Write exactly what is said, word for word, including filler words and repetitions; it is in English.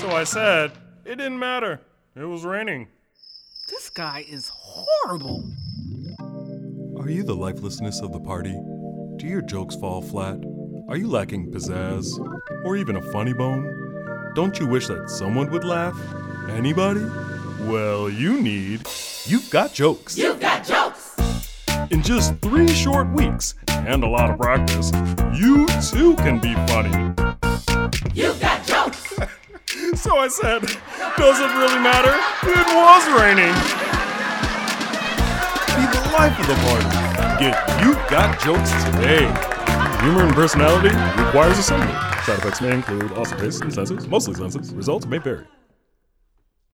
So I said, it didn't matter. It was raining. This guy is horrible. Are you the lifelessness of the party? Do your jokes fall flat? Are you lacking pizzazz? Or even a funny bone? Don't you wish that someone would laugh? Anybody? Well, you need You've Got Jokes. You've got jokes! In just three short weeks and a lot of practice, you too can be funny. You've got jokes! So I said, does it really matter? It was raining. Be the life of the party. Get You've Got Jokes today. Humor and personality requires assembly. Side effects may include awesome tastes and senses, mostly senses. Results may vary.